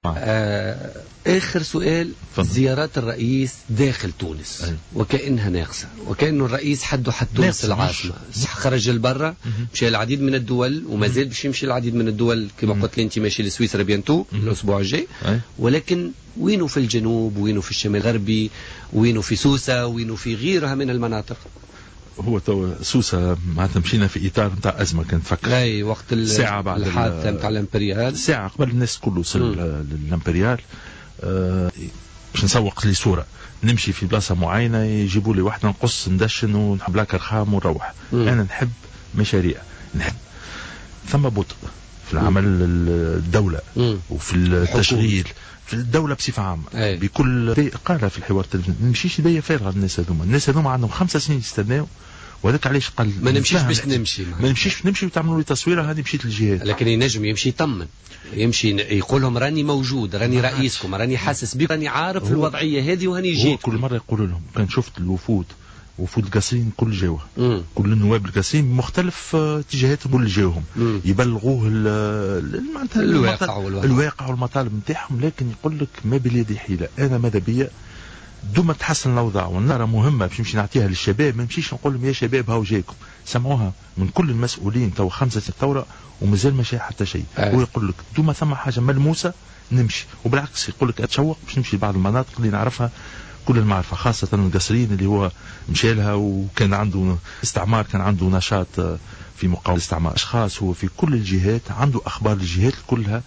آخر سؤال. زيارات الرئيس داخل تونس وكأنها ناقصة، وكأنه الرئيس حده حد تونس العاصمة، خرج لبرا مشى العديد من الدول وما زال باش يمشي العديد من الدول كما قلت لي أنت ماشي لسويسرا بيانتو الأسبوع الجاي، ولكن وينه في الجنوب، وينه في الشمال الغربي، وينه في سوسة، وينه في غيرها من المناطق؟ هو تو سوسة معناتها مشينا في اطار نتاع ازمه كانت فكر اي وقت ساعه بعد الحادثه نتاع الامبريال، ساعه قبل الناس كله وصل للامبريال. باش نسوق لي صوره نمشي في بلاصه معينه يجيبوا لي واحده نقص ندشن ونحب لك رخام ونروح. انا نحب مشاريع، نحب ثم بطء في العمل الدوله وفي التشغيل في الدولة بصفة عامة بكل قالها في الحوار التلفزيوني. ما نمشيش يديا فارغة. الناس هذوما عندهم 5 سنين يستناو، وهذاك علاش قال ما نمشيش باش نمشي، ما نمشيش نمشي وتعملوا لي تصويره هذه مشيت للجهات. لكن ينجم يمشي يطمن، يمشي يقول لهم راني موجود، راني رئيسكم، راني حاسس بك، راني عارف الوضعية هذه وهني جيت. كل مرة يقول لهم كان شفت الوفود وفود القصرين كل جاوه، كل النواب القصرين بمختلف اتجاهاتهم كل جاوهم يبلغوه معناتها الواقع والمطالب نتاعهم، لكن يقول لك ما باليد حيلة. انا ماذا بيا دوما تحسن الاوضاع والنار مهمه باش نمشي نعطيها للشباب. ما نمشيش نقول لهم يا شباب هاو جايكم، سمعوها من كل المسؤولين تو 5 ثوره ومازال ما شاء حتى شيء. هو يقول لك دوما ثم حاجه ملموسه نمشي، وبالعكس يقول لك اتشوق باش نمشي لبعض المناطق اللي نعرفها كل المعرفة، خاصة القصرين اللي هو مشى لها وكان عنده استعمار، كان عنده نشاط في مقاومة الاستعمار. أشخاص هو في كل الجهات عنده أخبار الجهات كلها،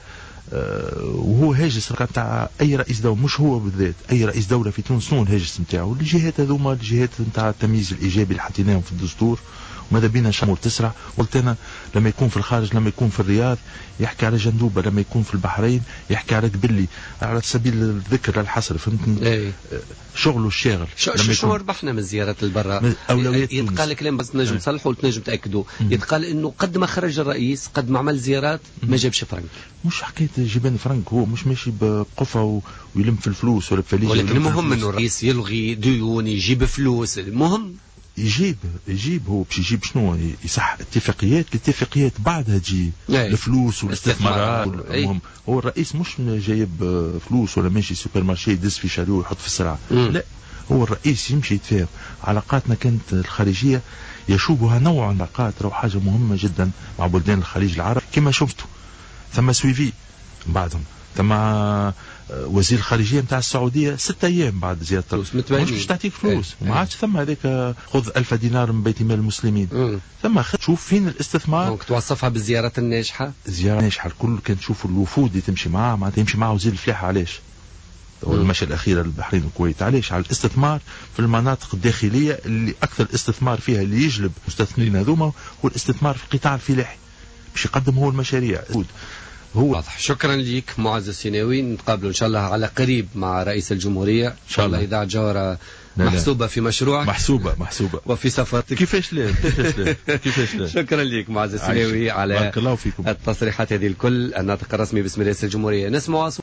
وهو هاجس نتاع أي رئيس دولة، مش هو بالذات، أي رئيس دولة في تونس شنو الهاجس نتاعو؟ الجهات هذوما الجهات نتاع التمييز الإيجابي اللي حطيناهم في الدستور، وماذا بينا شمول تسرع. قلت أنا لما يكون في الخارج، لما يكون في الرياض يحكي على جندوبة، لما يكون في البحرين يحكي على قبلي، على سبيل الذكر الحصر، فهمتني؟ شغله الشاغل. شو ربحنا من زيارة البرا؟ يتقال كلام بس نجم تصلحوا وتنجم تأكدوا. يتقال إنه قد ما خرج الرئيس قد ما عمل زيارات ما جابش فرنك. مش حكاية جيبان فرنك، هو مش ماشي بقفة ويلم في الفلوس ولا بفليس. ولكن المهم إنه الرئيس يلغي ديون، يجيب فلوس، المهم يجيب هو باش يجيب شنو؟ يصح الاتفاقيات بعدها تجي الفلوس والاستثمارات. المهم هو الرئيس مش جايب فلوس ولا ماشي سوبر مارشي يدس في شاريو ويحط في السلعة. لا، هو الرئيس يمشي يتفاهم. علاقاتنا كانت الخارجية يشوبها نوع علاقات راهو حاجة مهمة جدا مع بلدان الخليج العربي. كما شفتوا ثم سويفي بعدهم، ثم وزير الخارجية نتاع السعودية 6 أيام بعد زيارة مش باش تعطيك فلوس وما عادش ثم هذاك خذ 1000 دينار من بيت مال المسلمين. ثم شوف فين الاستثمار. ممكن توصفها بالزيارات الناجحة. زيارة ناجحة الكل كان تشوف الوفود اللي تمشي معاه، معناتها يمشي معاه وزير الفلاحة. علاش؟ والمشي الأخيرة للبحرين والكويت. علاش؟ على الاستثمار في المناطق الداخلية اللي أكثر استثمار فيها اللي يجلب مستثمرين هذوما هو الاستثمار في القطاع الفلاحي باش يقدم هو المشاريع. هو واضح. شكرا لك معز السيناوي، نتقابلوا إن شاء الله على قريب مع رئيس الجمهورية إن شاء الله. إذاعة جوهرة محسوبة في مشروعك، محسوبة وفي سفرتك. كيفاش لا شكرا لك معز السيناوي على التصريحات هذه الكل. الناطق الرسمي باسم رئيس الجمهورية. نسمع